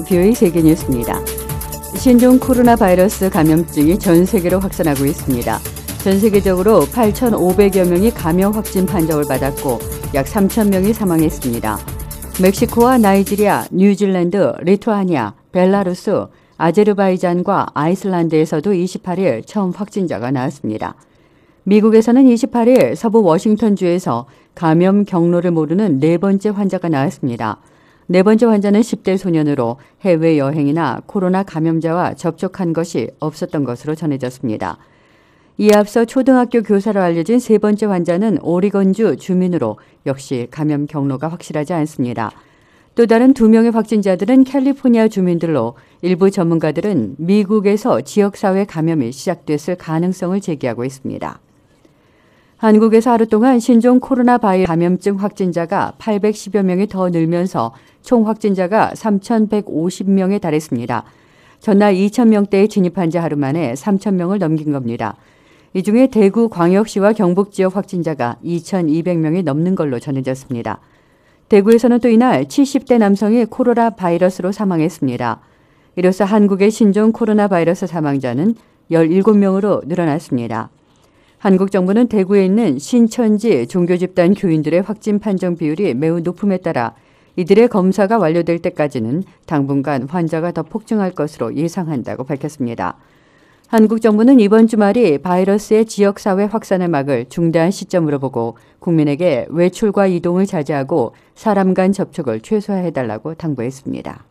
VOA 세계뉴스입니다. 신종 코로나 바이러스 감염증이 전 세계로 확산하고 있습니다. 전 세계적으로 8,500여 명이 감염 확진 판정을 받았고 약 3,000명이 사망했습니다. 멕시코와 나이지리아, 뉴질랜드, 리투아니아, 벨라루스, 아제르바이잔과 아이슬란드에서도 28일 처음 확진자가 나왔습니다. 미국에서는 28일 서부 워싱턴주에서 감염 경로를 모르는 네 번째 환자가 나왔습니다. 네 번째 환자는 10대 소년으로 해외여행이나 코로나 감염자와 접촉한 것이 없었던 것으로 전해졌습니다. 이에 앞서 초등학교 교사로 알려진 세 번째 환자는 오리건주 주민으로 역시 감염 경로가 확실하지 않습니다. 또 다른 2명의 확진자들은 캘리포니아 주민들로 일부 전문가들은 미국에서 지역사회 감염이 시작됐을 가능성을 제기하고 있습니다. 한국에서 하루 동안 신종 코로나 바이러스 감염증 확진자가 810여 명이 더 늘면서 총 확진자가 3,150명에 달했습니다. 전날 2,000명대에 진입한 지 하루 만에 3,000명을 넘긴 겁니다. 이 중에 대구 광역시와 경북 지역 확진자가 2,200명이 넘는 걸로 전해졌습니다. 대구에서는 또 이날 70대 남성이 코로나 바이러스로 사망했습니다. 이로써 한국의 신종 코로나 바이러스 사망자는 17명으로 늘어났습니다. 한국 정부는 대구에 있는 신천지 종교집단 교인들의 확진 판정 비율이 매우 높음에 따라 이들의 검사가 완료될 때까지는 당분간 환자가 더 폭증할 것으로 예상한다고 밝혔습니다. 한국 정부는 이번 주말이 바이러스의 지역사회 확산을 막을 중대한 시점으로 보고 국민에게 외출과 이동을 자제하고 사람 간 접촉을 최소화해달라고 당부했습니다.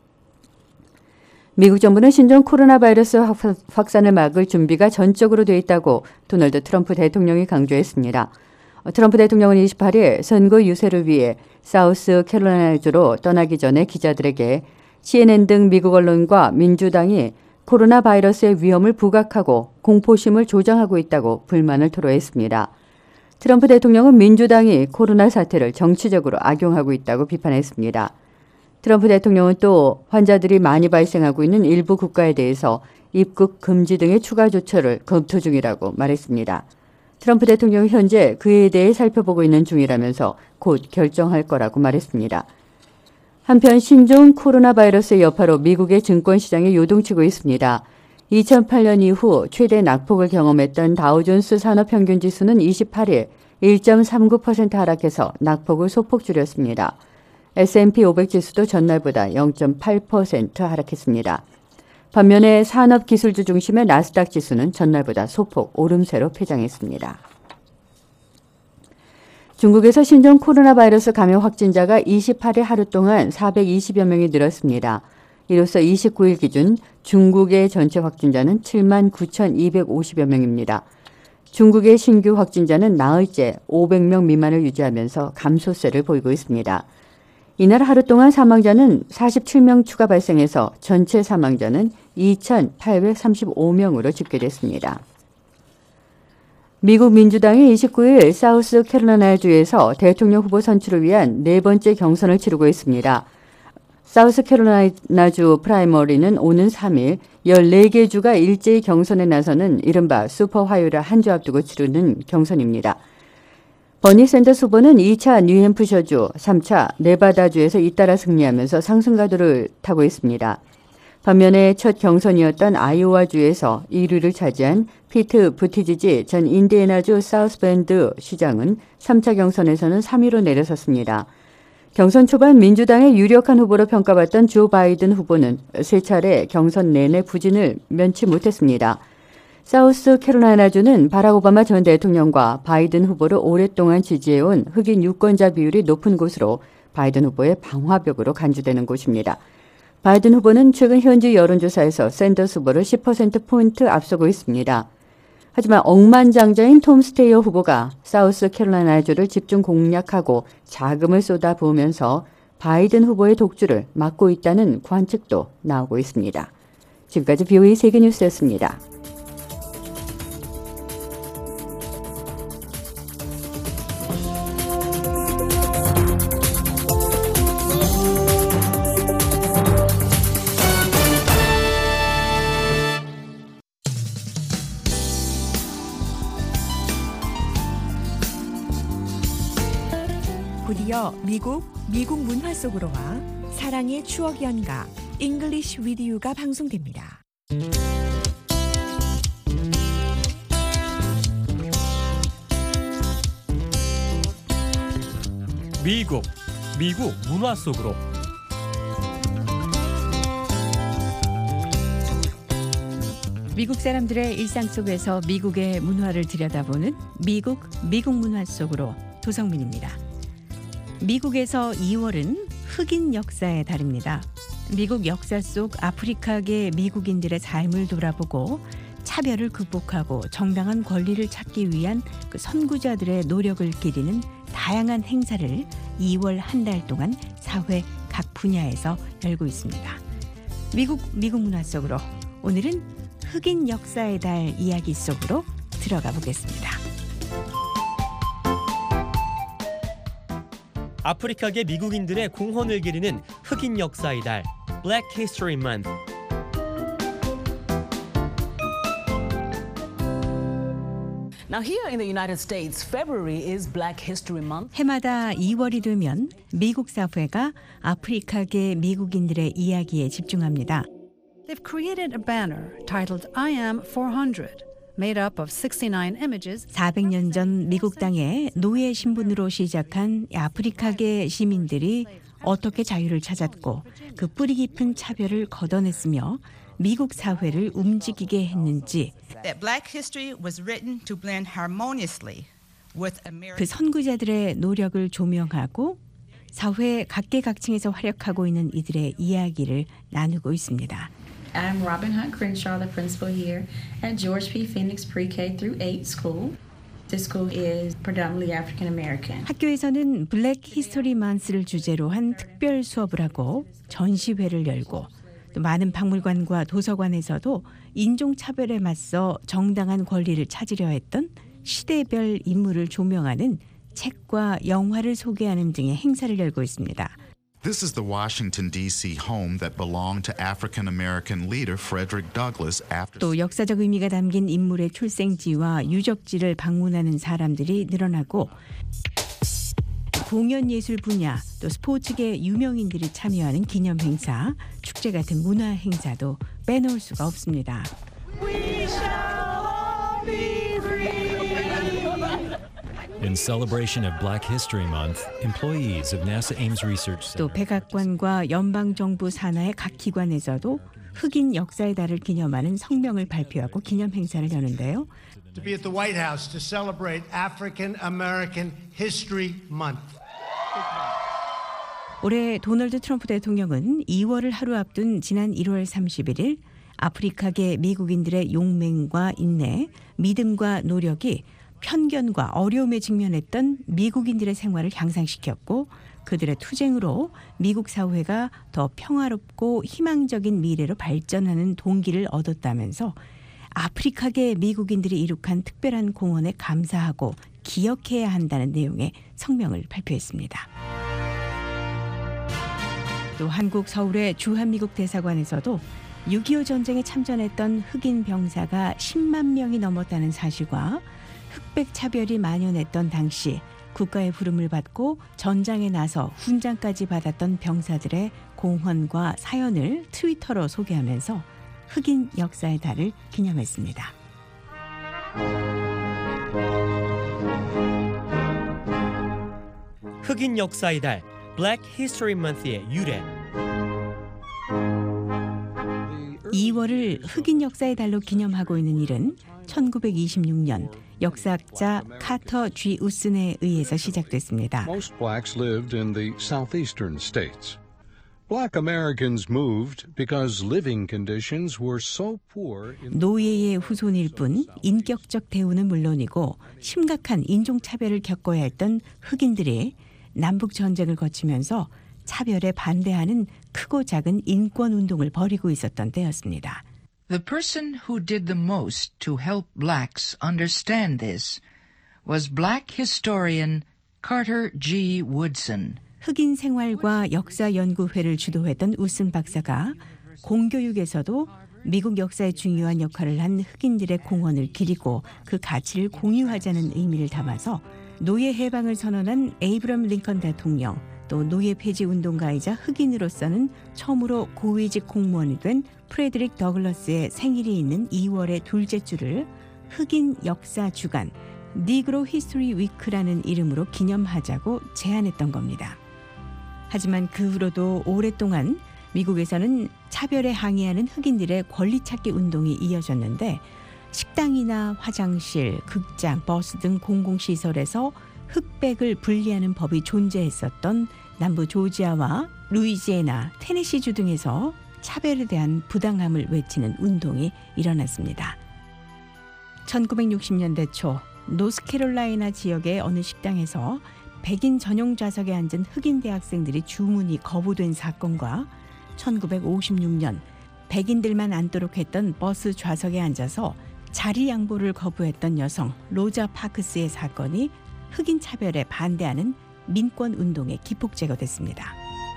미국 정부는 신종 코로나 바이러스 확산을 막을 준비가 전적으로 돼 있다고 도널드 트럼프 대통령이 강조했습니다. 트럼프 대통령은 28일 선거 유세를 위해 사우스캐롤라이나주로 떠나기 전에 기자들에게 CNN 등 미국 언론과 민주당이 코로나 바이러스의 위험을 부각하고 공포심을 조장하고 있다고 불만을 토로했습니다. 트럼프 대통령은 민주당이 코로나 사태를 정치적으로 악용하고 있다고 비판했습니다. 트럼프 대통령은 또 환자들이 많이 발생하고 있는 일부 국가에 대해서 입국 금지 등의 추가 조처를 검토 중이라고 말했습니다. 트럼프 대통령은 현재 그에 대해 살펴보고 있는 중이라면서 곧 결정할 거라고 말했습니다. 한편 신종 코로나 바이러스의 여파로 미국의 증권시장이 요동치고 있습니다. 2008년 이후 최대 낙폭을 경험했던 다우존스 산업평균지수는 28일 1.39% 하락해서 낙폭을 소폭 줄였습니다. S&P 500 지수도 전날보다 0.8% 하락했습니다. 반면에 산업기술주 중심의 나스닥 지수는 전날보다 소폭 오름세로 폐장했습니다. 중국에서 신종 코로나 바이러스 감염 확진자가 28일 하루 동안 420여 명이 늘었습니다. 이로써 29일 기준 중국의 전체 확진자는 79,250여 명입니다. 중국의 신규 확진자는 나흘째 500명 미만을 유지하면서 감소세를 보이고 있습니다. 이날 하루 동안 사망자는 47명 추가 발생해서 전체 사망자는 2,835명으로 집계됐습니다. 미국 민주당이 29일 사우스캐롤라이나주에서 대통령 후보 선출을 위한 네 번째 경선을 치르고 있습니다. 사우스캐롤라이나주 프라이머리는 오는 3일 14개 주가 일제히 경선에 나서는 이른바 슈퍼 화요일을 한 주 앞두고 치르는 경선입니다. 버니 샌더스 후보는 2차 뉴햄프셔주, 3차 네바다주에서 잇따라 승리하면서 상승가도를 타고 있습니다. 반면에 첫 경선이었던 아이오와주에서 1위를 차지한 피트 부티지지 전 인디애나주 사우스밴드 시장은 3차 경선에서는 3위로 내려섰습니다. 경선 초반 민주당의 유력한 후보로 평가받던 조 바이든 후보는 세 차례 경선 내내 부진을 면치 못했습니다. 사우스캐롤라이나주는 바락 오바마 전 대통령과 바이든 후보를 오랫동안 지지해온 흑인 유권자 비율이 높은 곳으로 바이든 후보의 방화벽으로 간주되는 곳입니다. 바이든 후보는 최근 현지 여론조사에서 샌더스 후보를 10%포인트 앞서고 있습니다. 하지만 억만장자인 톰 스테이어 후보가 사우스캐롤라이나주를 집중 공략하고 자금을 쏟아부으면서 바이든 후보의 독주를 막고 있다는 관측도 나오고 있습니다. 지금까지 VOA 세계뉴스였습니다. 곧이어 미국 문화 속으로 와 사랑의 추억 연가 잉글리쉬 위드 유가 방송됩니다. 미국 문화 속으로. 미국 사람들의 일상 속에서 미국의 문화를 들여다보는 미국 문화 속으로 도성민입니다. 미국에서 2월은 흑인 역사의 달입니다. 미국 역사 속 아프리카계 미국인들의 삶을 돌아보고 차별을 극복하고 정당한 권리를 찾기 위한 그 선구자들의 노력을 기리는 다양한 행사를 2월 한 달 동안 사회 각 분야에서 열고 있습니다. 미국 문화 속으로 오늘은 흑인 역사의 달 이야기 속으로 들어가 보겠습니다. 아프리카계 미국인들의 공헌을 기리는 흑인 역사의 달 Black History Month. Now here in the United States, February is Black History Month. 해마다 2월이 되면 미국 사회가 아프리카계 미국인들의 이야기에 집중합니다. They've created a banner titled I am 400, made up of 69 images. 400년 전 미국 땅에 노예 신분으로 시작한 아프리카계 시민들이 어떻게 자유를 찾았고 그 뿌리 깊은 차별을 걷어냈으며 미국 사회를 움직이게 했는지 That Black history was written to blend harmoniously with 그 American. 선구자들의 노력을 조명하고 사회 각계각층에서 활약하고 있는 이들의 이야기를 나누고 있습니다. I'm Robin Hunt Crenshaw, the principal here at George P. Phoenix Pre-K through 8 school. This school is predominantly African American. 학교에서는 블랙 히스토리 만스를 주제로 한 특별 수업을 하고 전시회를 열고 또 많은 박물관과 도서관에서도 인종차별에 맞서 정당한 권리를 찾으려 했던 시대별 인물을 조명하는 책과 영화를 소개하는 등의 행사를 열고 있습니다. This is the Washington, D.C. home that belonged to African-American leader Frederick Douglass after. 또 역사적 의미가 담긴 인물의 출생지와 유적지를 방문하는 사람들이 늘어나고 공연 예술 분야 또 스포츠계 유명인들이 참여하는 기념 행사, 축제 같은 문화 행사도 빼놓을 수가 없습니다. In celebration of Black History Month, employees of NASA Ames Research 또 Center 백악관과 연방정부 산하의 각 기관에서도 흑인 역사의 달을 기념하는 성명을 발표하고 기념 행사를 여는데요. To be at the White House to celebrate African American History Month. 올해 도널드 트럼프 대통령은 2월을 하루 앞둔 지난 1월 31일 아프리카계 미국인들의 용맹과 인내, 믿음과 노력이 편견과 어려움에 직면했던 미국인들의 생활을 향상시켰고 그들의 투쟁으로 미국 사회가 더 평화롭고 희망적인 미래로 발전하는 동기를 얻었다면서 아프리카계 미국인들이 이룩한 특별한 공헌에 감사하고 기억해야 한다는 내용의 성명을 발표했습니다. 또 한국 서울의 주한미국 대사관에서도 6.25 전쟁에 참전했던 흑인 병사가 10만 명이 넘었다는 사실과 흑백 차별이 만연했던 당시 국가의 부름을 받고 전장에 나서 훈장까지 받았던 병사들의 공헌과 사연을 트위터로 소개하면서 흑인 역사의 달을 기념했습니다. 흑인 역사의 달 Black History Month의 유래. 2월을 흑인 역사의 달로 기념하고 있는 일은 1926년 역사학자 카터 G. 우슨에 의해서 시작됐습니다. Most blacks lived in the southeastern states. Black Americans moved because living conditions were so poor. 노예의 후손일 뿐 인격적 대우는 물론이고 심각한 인종차별을 겪어야 했던 흑인들이 남북 전쟁을 거치면서 차별에 반대하는 크고 작은 인권운동을 벌이고 있었던 때였습니다. The person who did the most to help blacks understand this was black historian Carter G. Woodson. 흑인 생활과 역사 연구회를 주도했던 우슨 박사가 공교육에서도 미국 역사에 중요한 역할을 한 흑인들의 공헌을 기리고 그 가치를 공유하자는 의미를 담아서 노예 해방을 선언한 에이브럼 링컨 대통령, 또 노예 폐지 운동가이자 흑인으로서는 처음으로 고위직 공무원이 된 프레드릭 더글러스의 생일이 있는 2월의 둘째 주를 흑인 역사 주간 니그로 히스토리 위크라는 이름으로 기념하자고 제안했던 겁니다. 하지만 그 후로도 오랫동안 미국에서는 차별에 항의하는 흑인들의 권리 찾기 운동이 이어졌는데 식당이나 화장실, 극장, 버스 등 공공시설에서 흑백을 분리하는 법이 존재했었던 남부 조지아와 루이지애나, 테네시주 등에서 차별에 대한 부당함을 외치는 운동이 일어났습니다. 1960년대 초 노스캐롤라이나 지역의 어느 식당에서 백인 전용 좌석에 앉은 흑인 대학생들이 주문이 거부된 사건과 1956년 백인들만 앉도록 했던 버스 좌석에 앉아서 자리 양보를 거부했던 여성 로자 파크스의 사건이 흑인 차별에 반대하는 민권 운동의 기폭제가 됐습니다.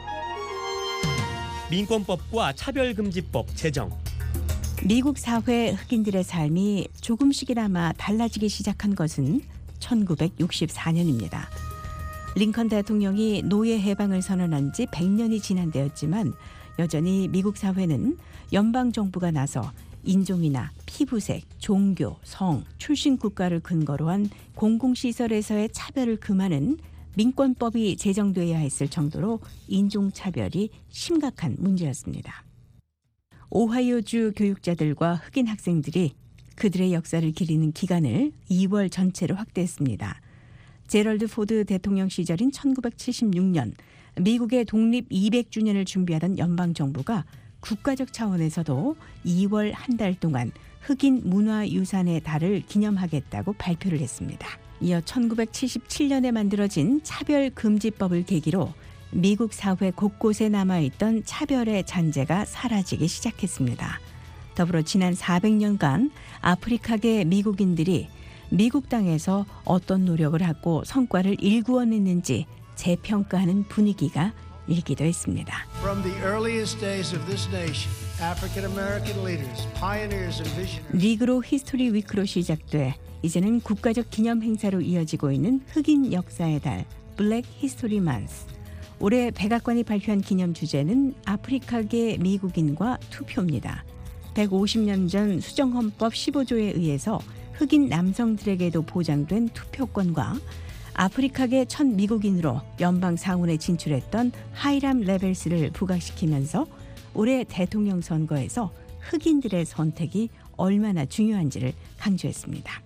민권법과 차별금지법 제정. 미국 사회 흑인들의 삶이 조금씩이나마 달라지기 시작한 것은 1964년입니다. 링컨 대통령이 노예 해방을 선언한 지 100년이 지난 데였지만 여전히 미국 사회는 연방정부가 나서 인종이나 피부색, 종교, 성, 출신 국가를 근거로 한 공공시설에서의 차별을 금하는 민권법이 제정돼야 했을 정도로 인종차별이 심각한 문제였습니다. 오하이오주 교육자들과 흑인 학생들이 그들의 역사를 기리는 기간을 2월 전체로 확대했습니다. 제럴드 포드 대통령 시절인 1976년 미국의 독립 200주년을 준비하던 연방정부가 국가적 차원에서도 2월 한 달 동안 흑인 문화유산의 달을 기념하겠다고 발표를 했습니다. 이어 1977년에 만들어진 차별금지법을 계기로 미국 사회 곳곳에 남아있던 차별의 잔재가 사라지기 시작했습니다. 더불어 지난 400년간 아프리카계 미국인들이 미국 땅에서 어떤 노력을 하고 성과를 일구어냈는지 재평가하는 분위기가 일기도 했습니다. From the earliest days of this nation, African American leaders, pioneers and visionaries. 니그로 히스토리 위크로 시작돼 이제는 국가적 기념 행사로 이어지고 있는 흑인 역사의 달, 블랙 히스토리 만스. 올해 백악관이 발표한 기념 주제는 아프리카계 미국인과 투표입니다. 150년 전 수정헌법 15조에 의해서 흑인 남성들에게도 보장된 투표권과 아프리카계 첫 미국인으로 연방 상원에 진출했던 하이람 레벨스를 부각시키면서 올해 대통령 선거에서 흑인들의 선택이 얼마나 중요한지를 강조했습니다.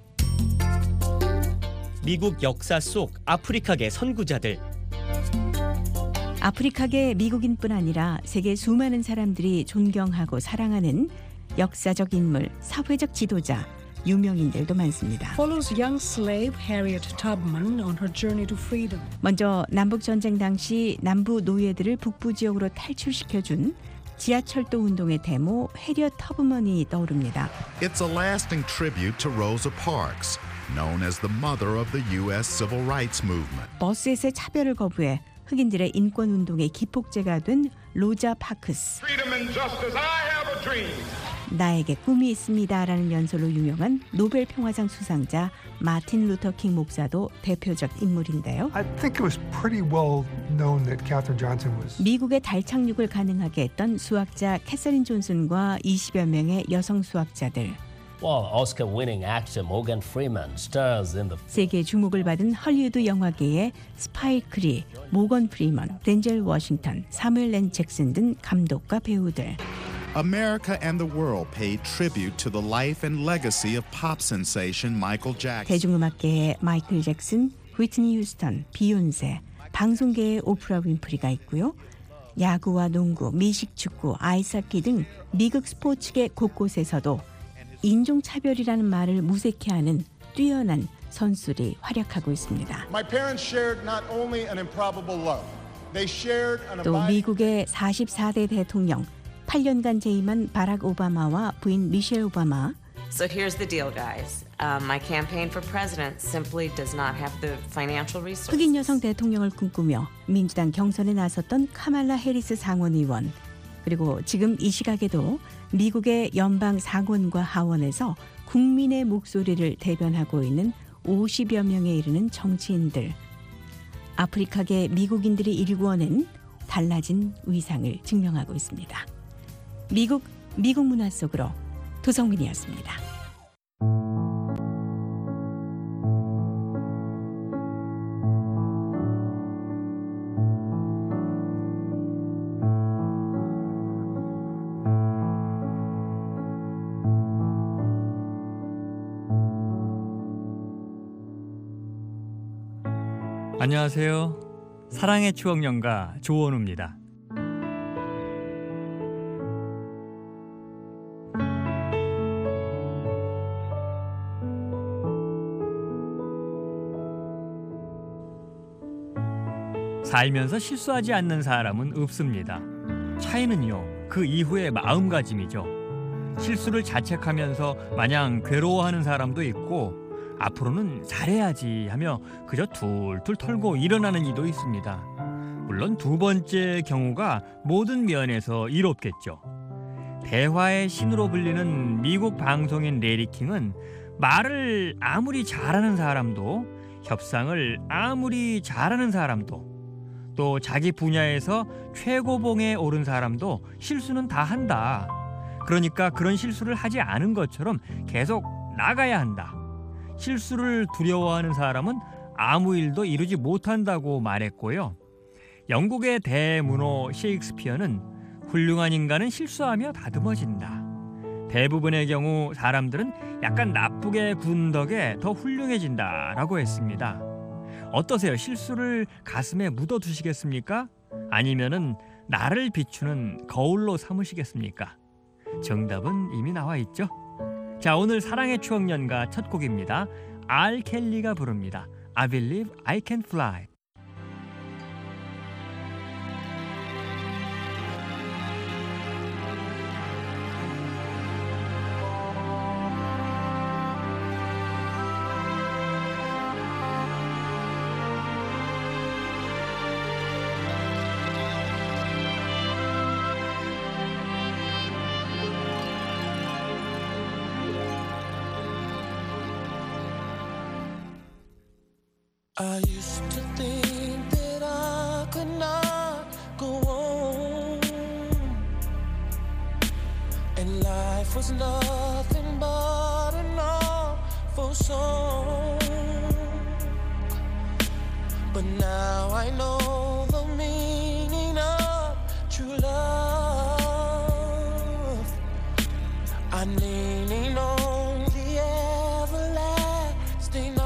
미국 역사 속 아프리카계 선구자들. 아프리카계 미국인뿐 아니라 세계 수많은 사람들이 존경하고 사랑하는 역사적 인물, 사회적 지도자, 유명인들도 많습니다. Follows young slave Harriet Tubman on her journey to freedom. 먼저 남북전쟁 당시 남부 노예들을 북부 지역으로 탈출시켜준 지하철도 운동의 데모 해리엇 터브먼이 떠오릅니다. It's a lasting tribute to Rosa Parks, known as the mother of the U.S. Civil Rights Movement. 버스에서의 차별을 거부해 흑인들의 인권 운동의 기폭제가 된 로자 파크스. Freedom and justice, I have a dream. 나에게 꿈이 있습니다라는 연설로 유명한 노벨 평화상 수상자 마틴 루터 킹 목사도 대표적 인물인데요. I think it was pretty well known that Katherine Johnson was. 미국의 달 착륙을 가능하게 했던 수학자 캐서린 존슨과 20여 명의 여성 수학자들. Well, Oscar-winning actor Morgan Freeman stars in the. 세계 주목을 받은 헐리우드 영화계의 스파이크 리, 모건 프리먼, 덴젤 워싱턴, 사무엘 렌 잭슨 등 감독과 배우들. America and the world paid tribute to the life and legacy of pop sensation Michael Jackson. 대중음악계의 마이클 잭슨, 휘트니 휴스턴, 비욘세, 방송계의 오프라 윈프리가 있고요. 야구와 농구, 미식 축구, 아이스하키 등 미국 스포츠계 곳곳에서도 인종차별이라는 말을 무색해하는 뛰어난 선수들이 활약하고 있습니다. My parents shared not only an improbable love, they shared an 또 미국의 44대 대통령 8년간 재임한 바락 오바마와 부인 미셸 오바마. So here's the deal, guys. My campaign for president simply does not have the financial resources. 흑인 여성 대통령을 꿈꾸며 민주당 경선에 나섰던 카말라 해리스 상원의원. 그리고 지금 이 시각에도 미국의 연방 상원과 하원에서 국민의 목소리를 대변하고 있는 50여 명에 이르는 정치인들. 아프리카계 미국인들이 일구어낸 달라진 위상을 증명하고 있습니다. 미국 문화 속으로 도성민이었습니다. 안녕하세요. 사랑의 추억 연가 조원우입니다. 살면서 실수하지 않는 사람은 없습니다. 차이는요, 그 이후의 마음가짐이죠. 실수를 자책하면서 마냥 괴로워하는 사람도 있고, 앞으로는 잘해야지 하며 그저 툴툴 털고 일어나는 이도 있습니다. 물론 두 번째 경우가 모든 면에서 이롭겠죠. 대화의 신으로 불리는 미국 방송인 레리 킹은 말을 아무리 잘하는 사람도, 협상을 아무리 잘하는 사람도, 또 자기 분야에서 최고봉에 오른 사람도 실수는 다 한다. 그러니까 그런 실수를 하지 않은 것처럼 계속 나가야 한다. 실수를 두려워하는 사람은 아무 일도 이루지 못한다고 말했고요. 영국의 대문호 셰익스피어는 훌륭한 인간은 실수하며 다듬어진다. 대부분의 경우 사람들은 약간 나쁘게 군 덕에 더 훌륭해진다라고 했습니다. 어떠세요? 실수를 가슴에 묻어두시겠습니까? 아니면은 나를 비추는 거울로 삼으시겠습니까? 정답은 이미 나와 있죠. 자, 오늘 사랑의 추억 연가 첫 곡입니다. 알 켈리가 부릅니다. I believe I can fly. I used to think that I could not go on, and life was nothing but an awful song. But now I know the meaning of true love. I'm leaning on the everlasting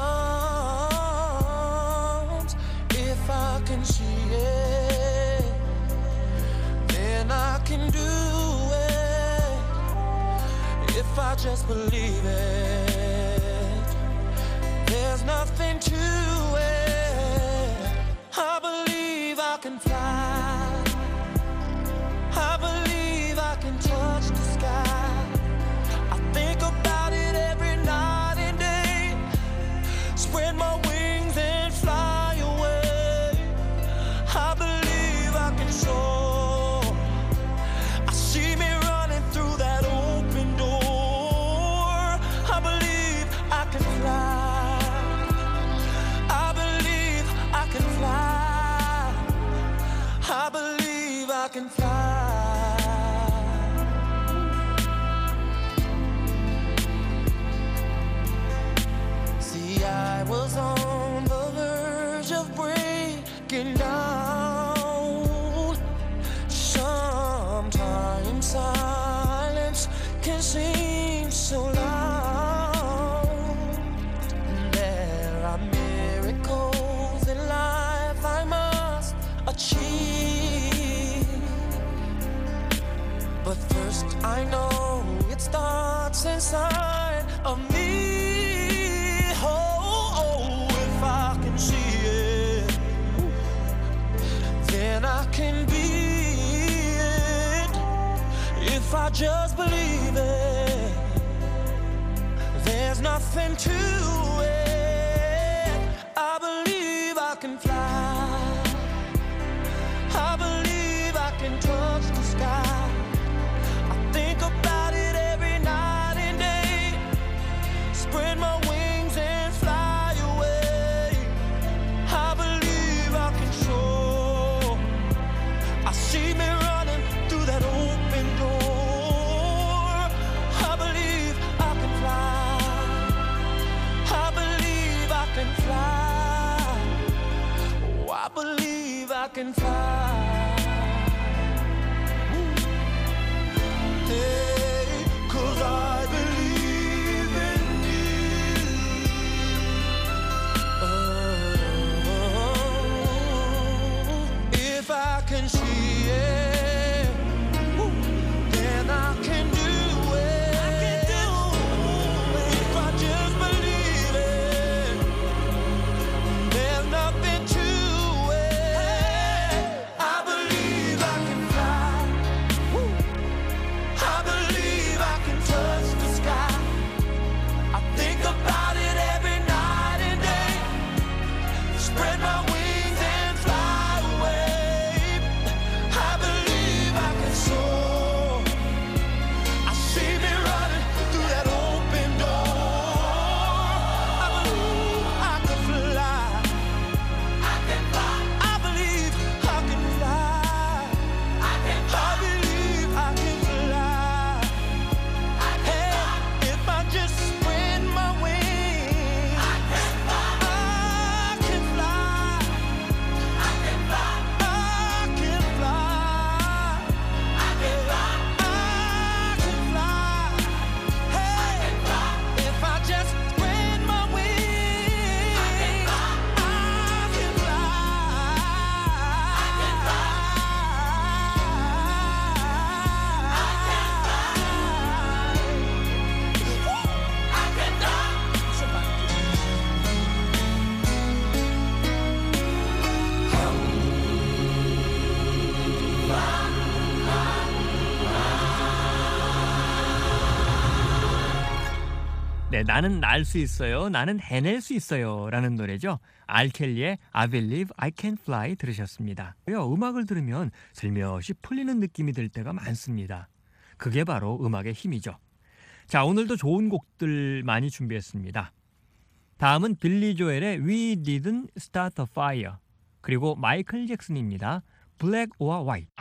arms. If I can see it, then I can do it. If I just believe it, there's nothing to it. I believe I can fly. I believe I can touch the sky. I think about it every night and day. Spread my wings and fly away. I believe I can soar. I see me running through that open door. I believe I can fly. I believe I can fly. I believe I can fly. See, I was on the verge of breaking down. Sometimes silence can seem so loud. There are miracles in life I must achieve. But first I know it starts inside of me. Oh, if I can see it, then I can be it. If I just believe it, there's nothing to it. I believe I can fly. I believe I can touch the sky. I think about it every night and day. Spread my wings and fly away. I believe I believe I can fly. Hey, 'cause I believe in you. Oh, if I can see it, then I can do it. If I just believe it, there's nothing to it. I believe I can fly. I believe I can touch the sky. I think about it every night and day. Spread my wings and fly away. I believe I can soar. I see me running through that open door. I believe I can fly. I can fly. I believe I can fly. I can fly. I believe I can fly. Hey, if I just spread my wings, I can fly. I can fly. I can fly. I can fly. I can fly. I can fly. Hey, if I just spread my wings, I can fly. I can 네, 나는 날 수 있어요. 나는 해낼 수 있어요. 라는 노래죠. 알켈리의 I Believe I Can Fly 들으셨습니다. 음악을 들으면 슬며시 풀리는 느낌이 들 때가 많습니다. 그게 바로 음악의 힘이죠. 자, 오늘도 좋은 곡들 많이 준비했습니다. 다음은 빌리 조엘의 We Didn't Start a Fire, 그리고 마이클 잭슨입니다. Black or White.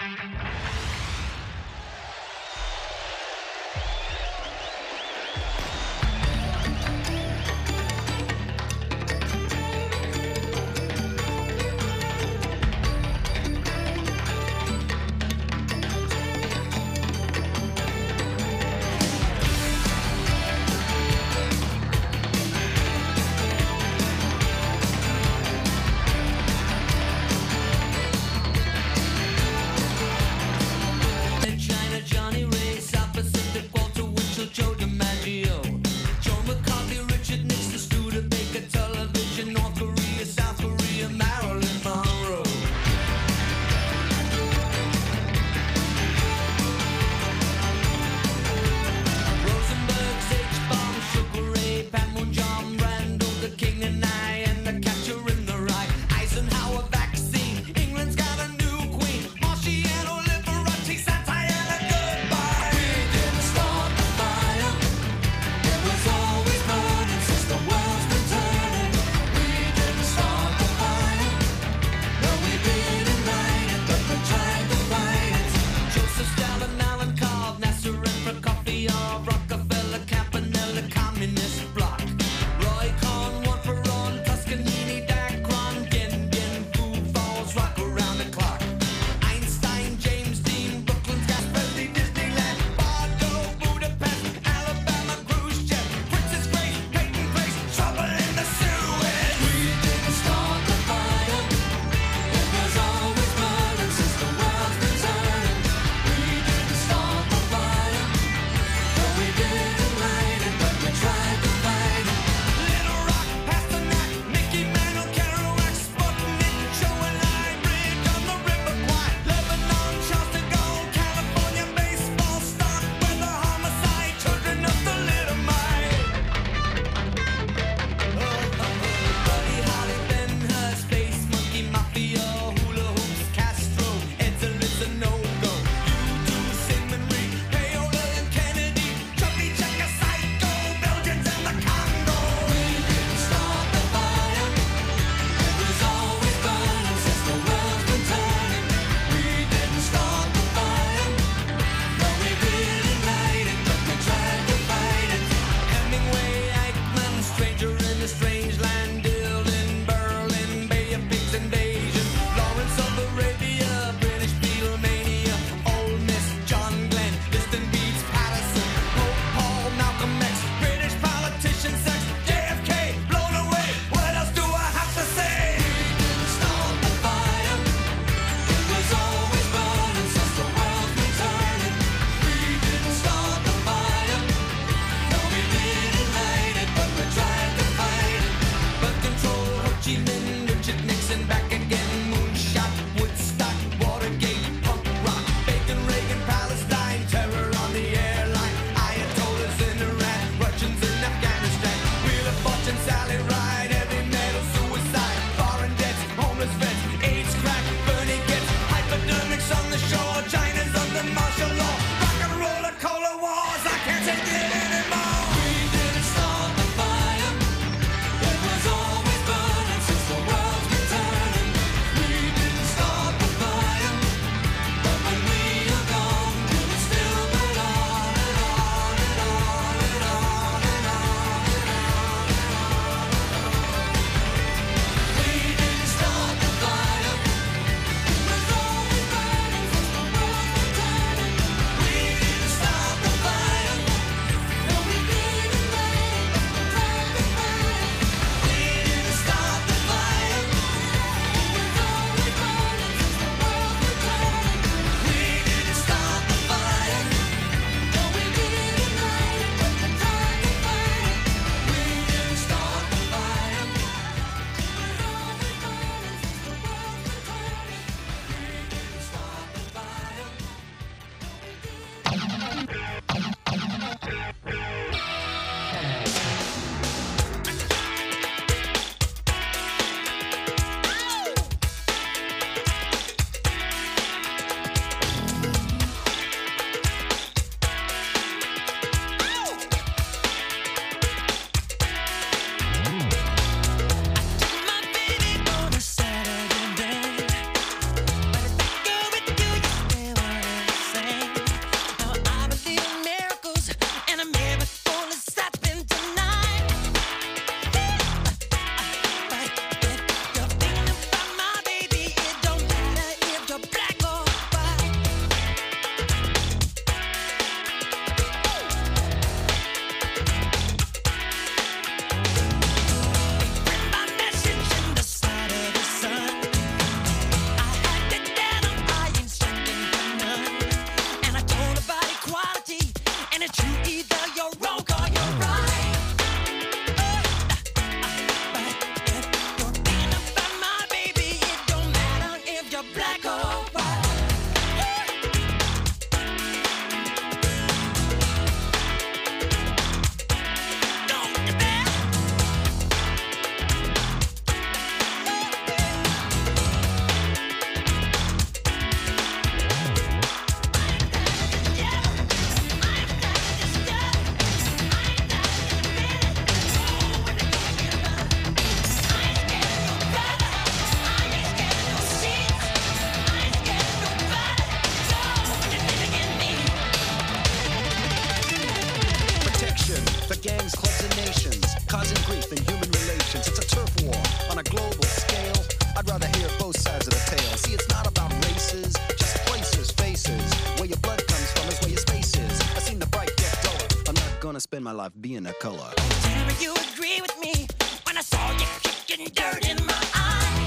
spend my life being a color. Will you agree with me when I saw you kicking dirt in my eye?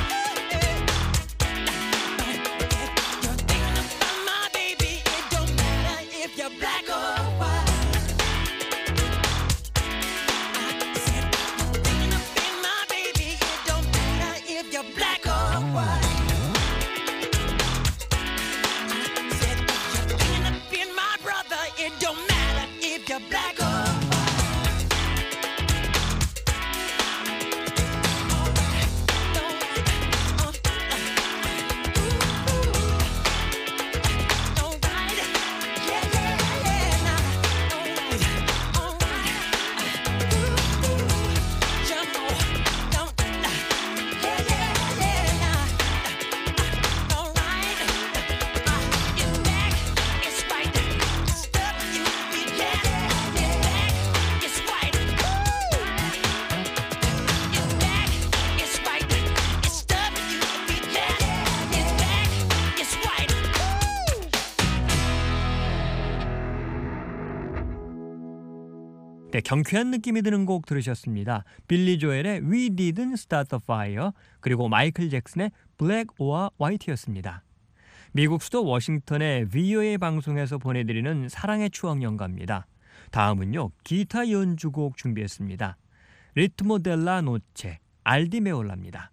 You're thinking about my baby. It don't matter if you're black or white. I said you're thinking about my baby. It don't matter if you're black or white. I said you're thinking about my brother. It don't matter if you're black or white. 네, 경쾌한 느낌이 드는 곡 들으셨습니다. 빌리 조엘의 We Didn't Start the Fire 그리고 마이클 잭슨의 Black or White였습니다. 미국 수도 워싱턴의 VOA 방송에서 보내드리는 사랑의 추억 연가입니다. 다음은요, 기타 연주곡 준비했습니다. 리트모 델라 노체, 알디메올라입니다.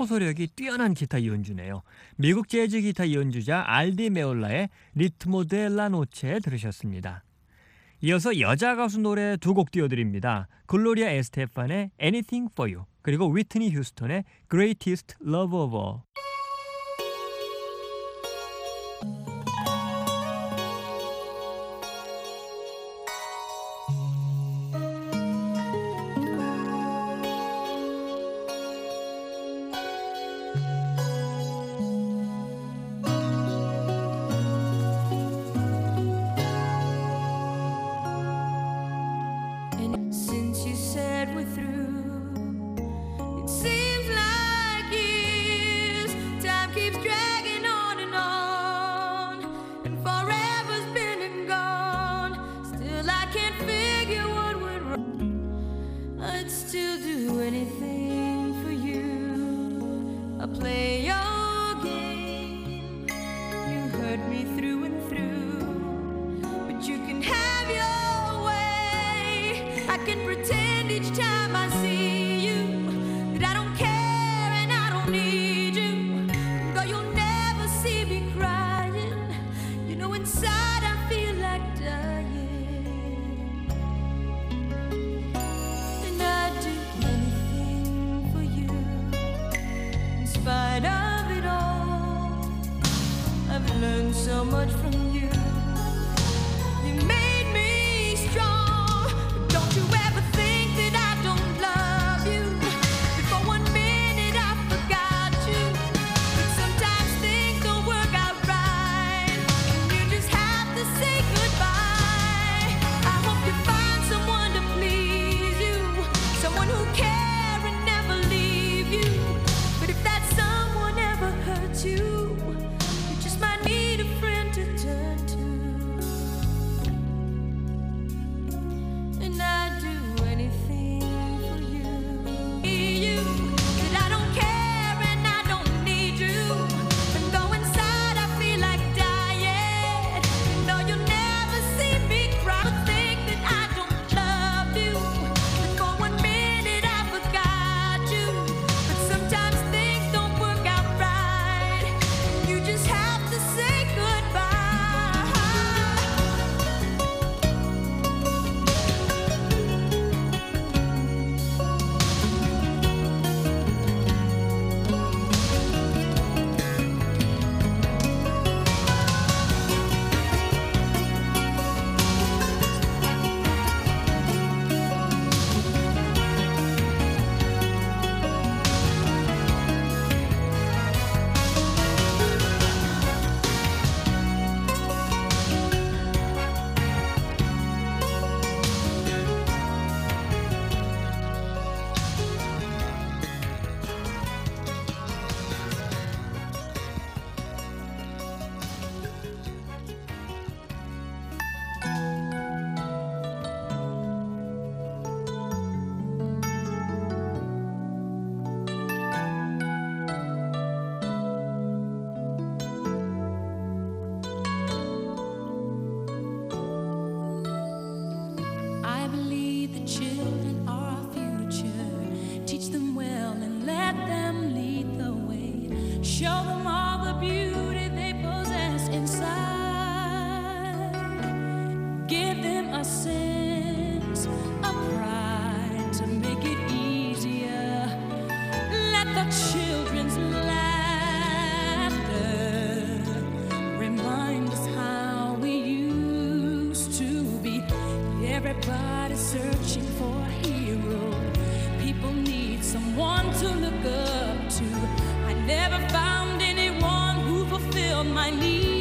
호소력이 뛰어난 기타 연주네요. 미국 재즈 기타 연주자 알디 메올라의 리트모 델라 노체 들으셨습니다. 이어서 여자 가수 노래 두 곡 띄워드립니다. 글로리아 에스테판의 Anything for You, 그리고 위트니 휴스턴의 Greatest Love of All. Since you said we're through, it seems like years. Time keeps dragging on, and forever's been and gone. Still, I can't figure what went wrong. I'd still do anything for you. I'll play your game. You hurt me through and through, but you can have your way. I can pretend each time I see you that I don't care and I don't need you. Though you'll never see me crying, you know inside I feel like dying. And I'd do anything for you. In spite of it all, I've learned so much from you. You made me strong. Don't you ever think that I don't love you? But for 1 minute I forgot you. But sometimes things don't work out right, and you just have to say goodbye. I hope you find someone to please you, someone who care and never leave you. But if that someone ever hurts you, you just might need a friend to turn to. And I'd do anything for you. You, that I don't care and I don't need you. And though inside I feel like dying, no, you'll never see me cry. Think that I don't love you. And for 1 minute I forgot you. But sometimes things don't work out right. You just have to say goodbye. I believe the children are our future. Teach them well and let them lead the way. Show them all the beauty they possess inside. Give them a sense of pride to make it easier. Let the children's laughter remind us how we used to be. Everybody's searching for a hero. People need someone to look up to. I never found anyone who fulfilled my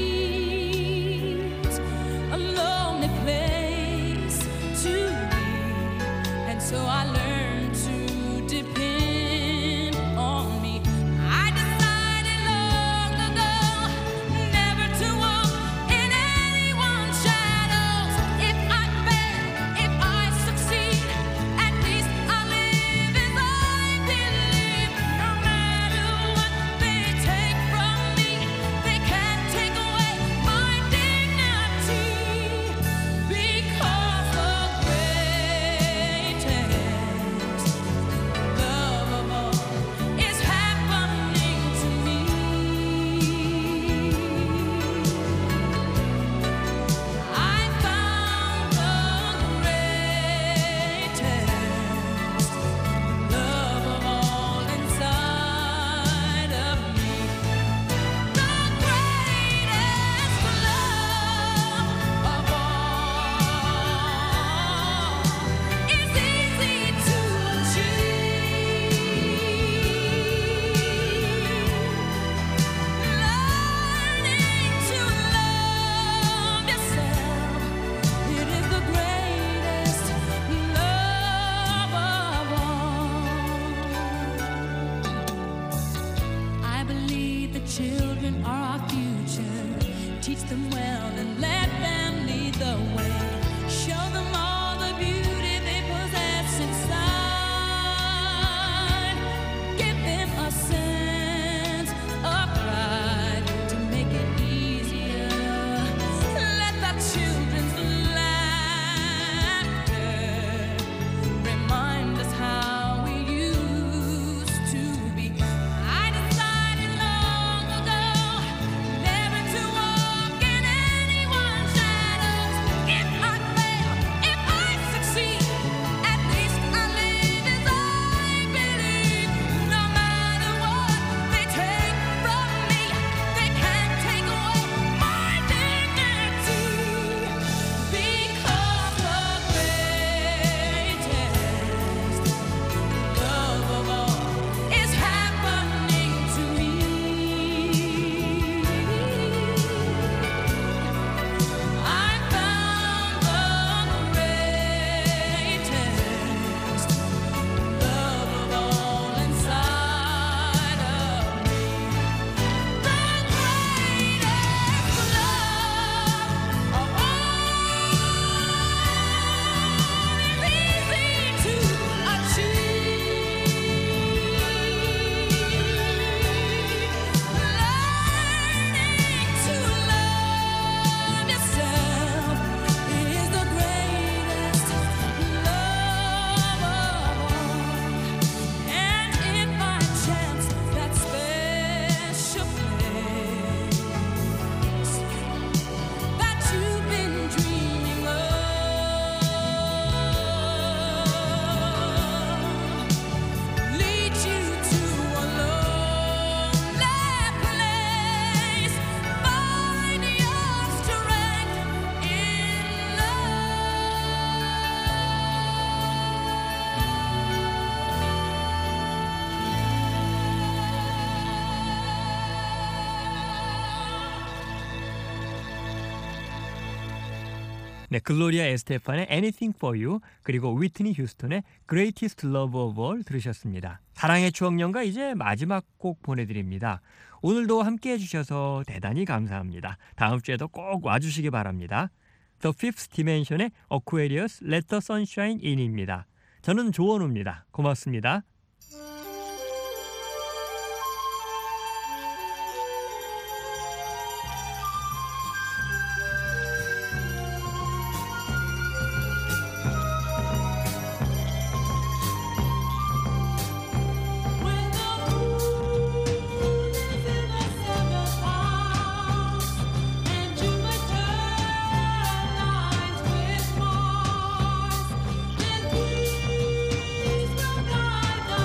needs. A lonely place to be. And so I learned to depend on me. I decided long ago never to walk in anyone's shadows. If I fail, if I succeed, at least I live as I believe. No matter what they take from me, they can't take away 네, 글로리아 에스테판의 Anything for You 그리고 위트니 휴스턴의 Greatest Love of All 들으셨습니다. 사랑의 추억연가 이제 마지막 곡 보내드립니다. 오늘도 함께해 주셔서 대단히 감사합니다. 다음 주에도 꼭 와주시기 바랍니다. The Fifth Dimension의 Aquarius Let the Sunshine In입니다. 저는 조원우입니다. 고맙습니다. Please will guide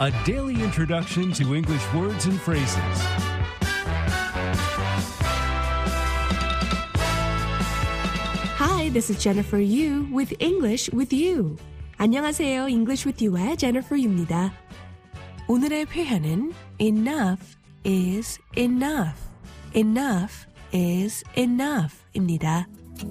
a daily introduction to English words and phrases. Hi, this is Jennifer Yu with English with You. 안녕하세요. English with You의 Jennifer Yu입니다. 오늘의 표현은 enough is enough. Enough is enough입니다.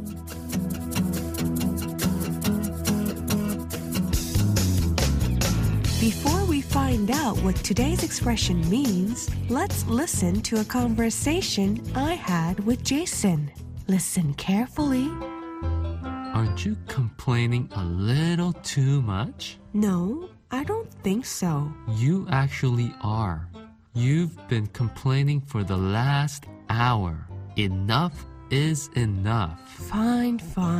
Before we find out what today's expression means, let's listen to a conversation I had with Jason. Listen carefully. Aren't you complaining a little too much? No, I don't think so. You actually are. You've been complaining for the last hour. Enough is enough. Fine.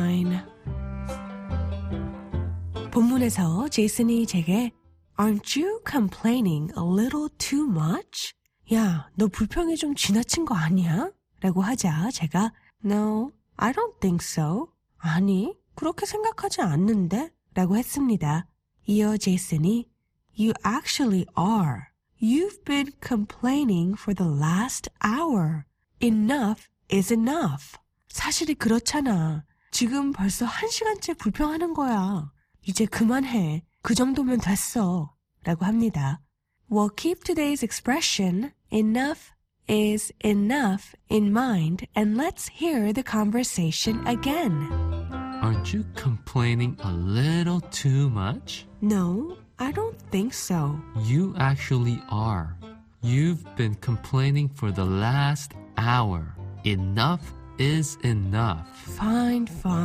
본문에서 제이슨이 제게 Aren't you complaining a little too much? 야, 너 불평이 좀 지나친 거 아니야? 라고 하자 제가 No, I don't think so. 아니, 그렇게 생각하지 않는데? 라고 했습니다. 이어 제이슨이 You actually are. You've been complaining for the last hour. Enough is enough. 사실이 그렇잖아. 지금 벌써 1시간째 불평하는 거야. 이제 그만해. 그 정도면 됐어. 라고 합니다. We'll keep today's expression, enough is enough, in mind, and let's hear the conversation again. Aren't you complaining a little too much? No, I don't think so. You actually are. You've been complaining for the last hour. Enough is enough. Fine.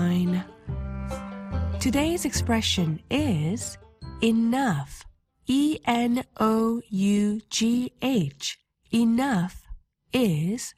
Today's expression is enough. E-N-O-U-G-H. Enough is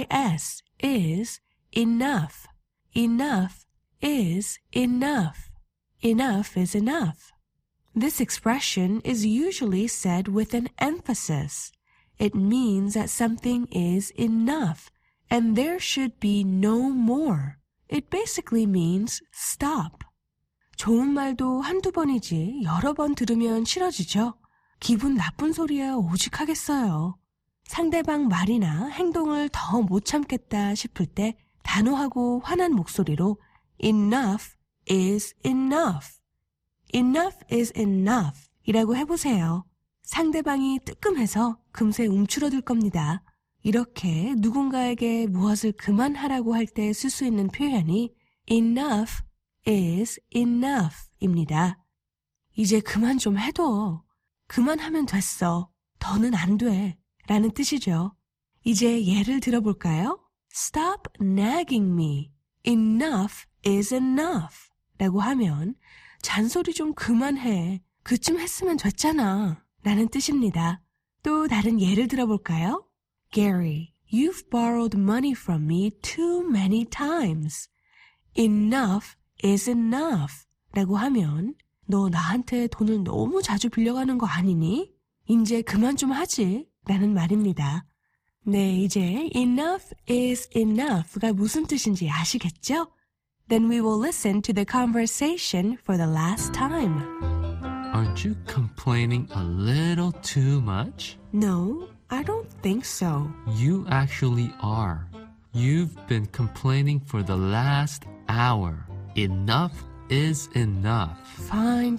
enough. Enough is enough. Enough is enough. This expression is usually said with an emphasis. It means that something is enough and there should be no more. It basically means stop. 좋은 말도 한두 번이지 여러 번 들으면 싫어지죠? 기분 나쁜 소리야 오직 하겠어요. 상대방 말이나 행동을 더 못 참겠다 싶을 때 단호하고 화난 목소리로 Enough is enough. Enough is enough 이라고 해보세요. 상대방이 뜨끔해서 금세 움츠러들 겁니다. 이렇게 누군가에게 무엇을 그만하라고 할 때 쓸 수 있는 표현이 Enough is enough입니다. 이제 그만 좀 해둬. 그만하면 됐어. 더는 안 돼. 라는 뜻이죠. 이제 예를 들어볼까요? Stop nagging me. Enough is enough. 라고 하면 잔소리 좀 그만해. 그쯤 했으면 됐잖아. 라는 뜻입니다. 또 다른 예를 들어볼까요? Gary, you've borrowed money from me too many times. Enough is enough. 라고 하면 너 나한테 돈을 너무 자주 빌려가는 거 아니니? 이제 그만 좀 하지. 라는 말입니다. 네, 이제 enough is enough가 무슨 뜻인지 아시겠죠? Then we will listen to the conversation for the last time. Aren't you complaining a little too much? No, I don't think so. You actually are. You've been complaining for the last hour. Enough is enough. Fine.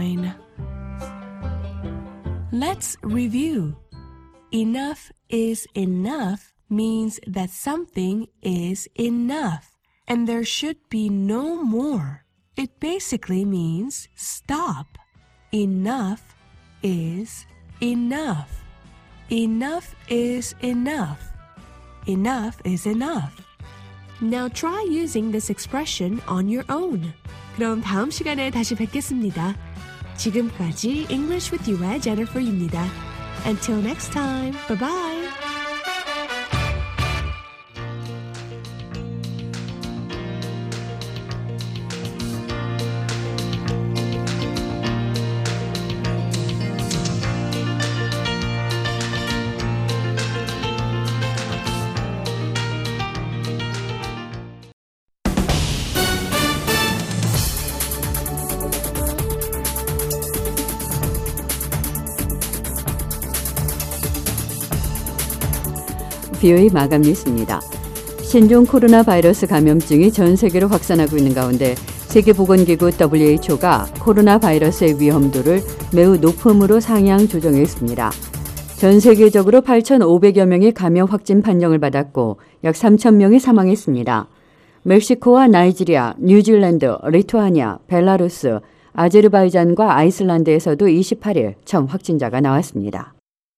Let's review. Enough is enough means that something is enough and there should be no more. It basically means stop. Enough is enough. Enough is enough. Enough is enough. Now try using this expression on your own. 그럼 다음 시간에 다시 뵙겠습니다. 지금까지 English with You의 Jennifer입니다. Until next time, bye-bye. BOE 마감 뉴스입니다. 신종 코로나 바이러스 감염증이 전 세계로 확산하고 있는 가운데 세계보건기구 WHO가 코로나 바이러스의 위험도를 매우 높음으로 상향 조정했습니다. 전 세계적으로 8,500여 명이 감염 확진 판정을 받았고 약 3,000명이 사망했습니다. 멕시코와 나이지리아, 뉴질랜드, 리투아니아, 벨라루스, 아제르바이잔과 아이슬란드에서도 28일 처음 확진자가 나왔습니다.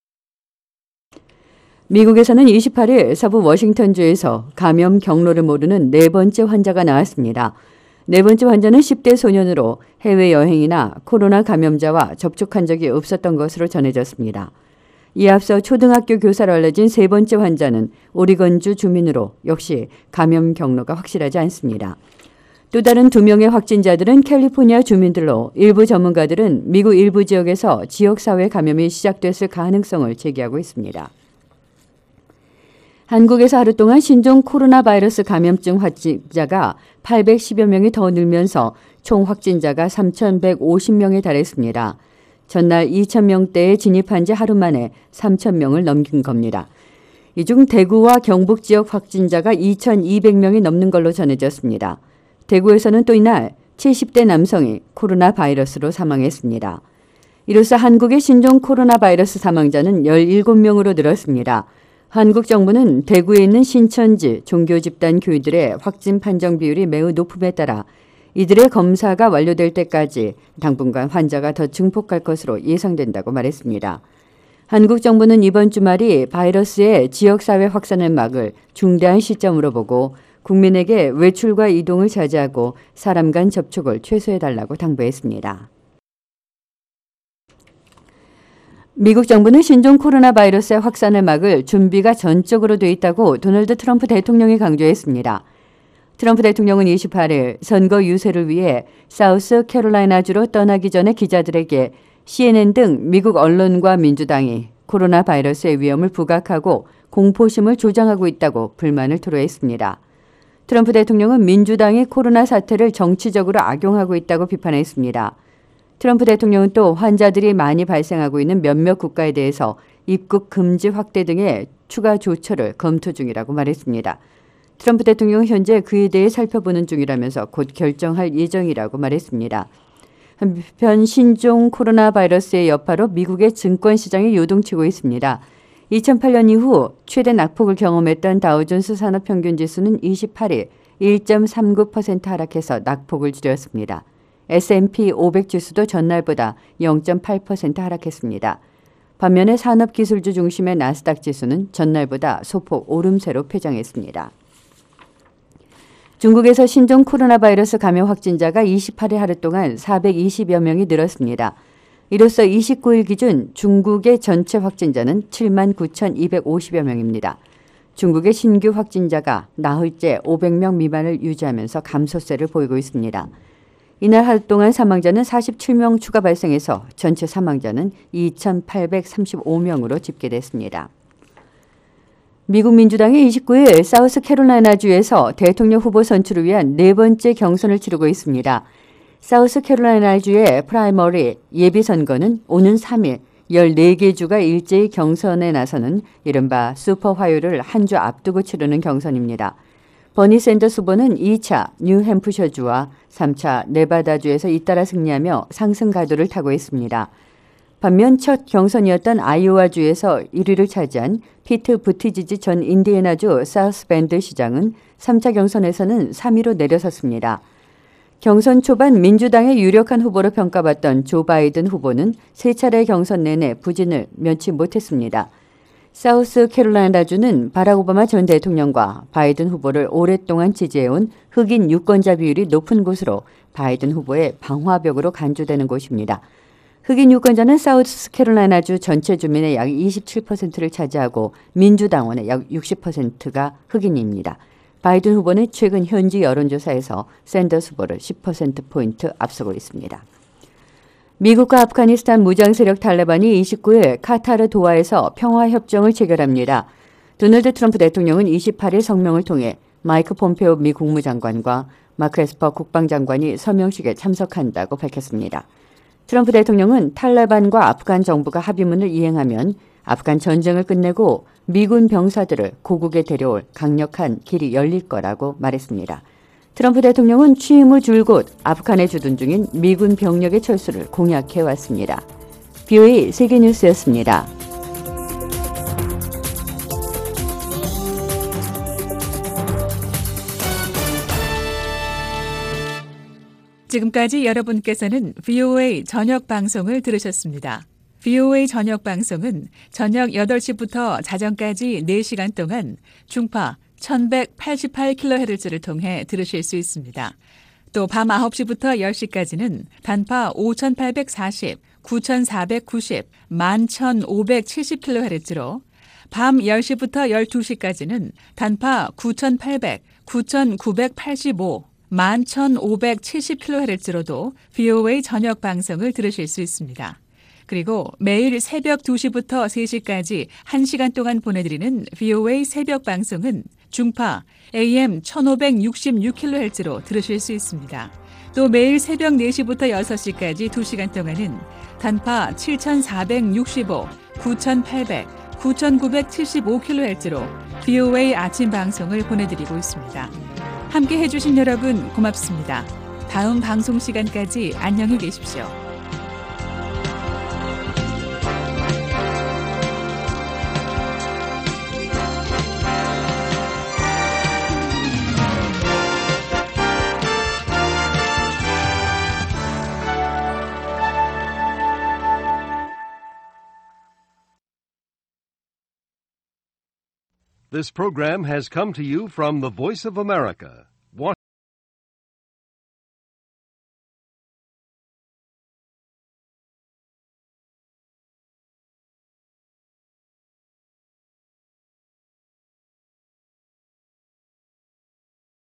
미국에서는 28일 서부 워싱턴주에서 감염 경로를 모르는 네 번째 환자가 나왔습니다. 네 번째 환자는 10대 소년으로 해외여행이나 코로나 감염자와 접촉한 적이 없었던 것으로 전해졌습니다. 이에 앞서 초등학교 교사로 알려진 세 번째 환자는 오리건주 주민으로 역시 감염 경로가 확실하지 않습니다. 또 다른 2명의 확진자들은 캘리포니아 주민들로 일부 전문가들은 미국 일부 지역에서 지역사회 감염이 시작됐을 가능성을 제기하고 있습니다. 한국에서 하루 동안 신종 코로나 바이러스 감염증 확진자가 810여 명이 더 늘면서 총 확진자가 3,150명에 달했습니다. 전날 2,000명대에 진입한 지 하루 만에 3,000명을 넘긴 겁니다. 이 중 대구와 경북 지역 확진자가 2,200명이 넘는 걸로 전해졌습니다. 대구에서는 또 이날 70대 남성이 코로나 바이러스로 사망했습니다. 이로써 한국의 신종 코로나 바이러스 사망자는 17명으로 늘었습니다. 한국 정부는 대구에 있는 신천지 종교 집단 교인들의 확진 판정 비율이 매우 높음에 따라 이들의 검사가 완료될 때까지 당분간 환자가 더 증폭할 것으로 예상된다고 말했습니다. 한국 정부는 이번 주말이 바이러스의 지역사회 확산을 막을 중대한 시점으로 보고 국민에게 외출과 이동을 자제하고 사람 간 접촉을 최소해달라고 당부했습니다. 미국 정부는 신종 코로나 바이러스의 확산을 막을 준비가 전적으로 돼 있다고 도널드 트럼프 대통령이 강조했습니다. 트럼프 대통령은 28일 선거 유세를 위해 사우스 캐롤라이나주로 떠나기 전에 기자들에게 CNN 등 미국 언론과 민주당이 코로나 바이러스의 위험을 부각하고 공포심을 조장하고 있다고 불만을 토로했습니다. 트럼프 대통령은 민주당이 코로나 사태를 정치적으로 악용하고 있다고 비판했습니다. 트럼프 대통령은 또 환자들이 많이 발생하고 있는 몇몇 국가에 대해서 입국 금지 확대 등의 추가 조처를 검토 중이라고 말했습니다. 트럼프 대통령은 현재 그에 대해 살펴보는 중이라면서 곧 결정할 예정이라고 말했습니다. 한편 신종 코로나 바이러스의 여파로 미국의 증권시장이 요동치고 있습니다. 2008년 이후 최대 낙폭을 경험했던 다우존스 산업평균지수는 28일 1.39% 하락해서 낙폭을 줄였습니다. S&P 500 지수도 전날보다 0.8% 하락했습니다. 반면에 산업기술주 중심의 나스닥 지수는 전날보다 소폭 오름세로 폐장했습니다. 중국에서 신종 코로나 바이러스 감염 확진자가 28일 하루 동안 420여 명이 늘었습니다. 이로써 29일 기준 중국의 전체 확진자는 79,250여 명입니다. 중국의 신규 확진자가 나흘째 500명 미만을 유지하면서 감소세를 보이고 있습니다. 이날 하루 동안 사망자는 47명 추가 발생해서 전체 사망자는 2,835명으로 집계됐습니다. 미국 민주당이 29일 사우스캐롤라이나주에서 대통령 후보 선출을 위한 네 번째 경선을 치르고 있습니다. 사우스캐롤라이나주의 프라이머리 예비선거는 오는 3일 14개 주가 일제히 경선에 나서는 이른바 슈퍼 화요일을 한 주 앞두고 치르는 경선입니다. 버니 샌더스 후보는 2차 뉴햄프셔주와 3차 네바다주에서 잇따라 승리하며 상승 가도를 타고 있습니다. 반면 첫 경선이었던 아이오와주에서 1위를 차지한 피트 부티지지 전 인디애나주 사우스밴드 시장은 3차 경선에서는 3위로 내려섰습니다. 경선 초반 민주당의 유력한 후보로 평가받던 조 바이든 후보는 3차례 경선 내내 부진을 면치 못했습니다. 사우스캐롤라이나주는 바락 오바마 전 대통령과 바이든 후보를 오랫동안 지지해온 흑인 유권자 비율이 높은 곳으로 바이든 후보의 방화벽으로 간주되는 곳입니다. 흑인 유권자는 사우스캐롤라이나주 전체 주민의 약 27%를 차지하고 민주당원의 약 60%가 흑인입니다. 바이든 후보는 최근 현지 여론조사에서 샌더스 후보를 10%포인트 앞서고 있습니다. 미국과 아프가니스탄 무장세력 탈레반이 29일 카타르 도하에서 평화협정을 체결합니다. 도널드 트럼프 대통령은 28일 성명을 통해 마이크 폼페오 미 국무장관과 마크 에스퍼 국방장관이 서명식에 참석한다고 밝혔습니다. 트럼프 대통령은 탈레반과 아프간 정부가 합의문을 이행하면 아프간 전쟁을 끝내고 미군 병사들을 고국에 데려올 강력한 길이 열릴 거라고 말했습니다. 트럼프 대통령은 취임을 줄곧 아프간에 주둔 중인 미군 병력의 철수를 공약해왔습니다. VOA 세계뉴스였습니다. 지금까지 여러분께서는 VOA 저녁 방송을 들으셨습니다. VOA 저녁 방송은 저녁 8시부터 자정까지 4시간 동안 중파 1188kHz를 통해 들으실 수 있습니다. 또 밤 9시부터 10시까지는 단파 5840, 9490, 11570kHz로 밤 10시부터 12시까지는 단파 9800, 9985, 11,570kHz로도 VOA 저녁 방송을 들으실 수 있습니다. 그리고 매일 새벽 2시부터 3시까지 1시간 동안 보내드리는 VOA 새벽 방송은 중파 AM 1566kHz로 들으실 수 있습니다. 또 매일 새벽 4시부터 6시까지 2시간 동안은 단파 7465, 9800, 9975kHz로 VOA 아침 방송을 보내드리고 있습니다. 함께 해주신 여러분 고맙습니다. 다음 방송 시간까지 안녕히 계십시오. This program has come to you from the Voice of America,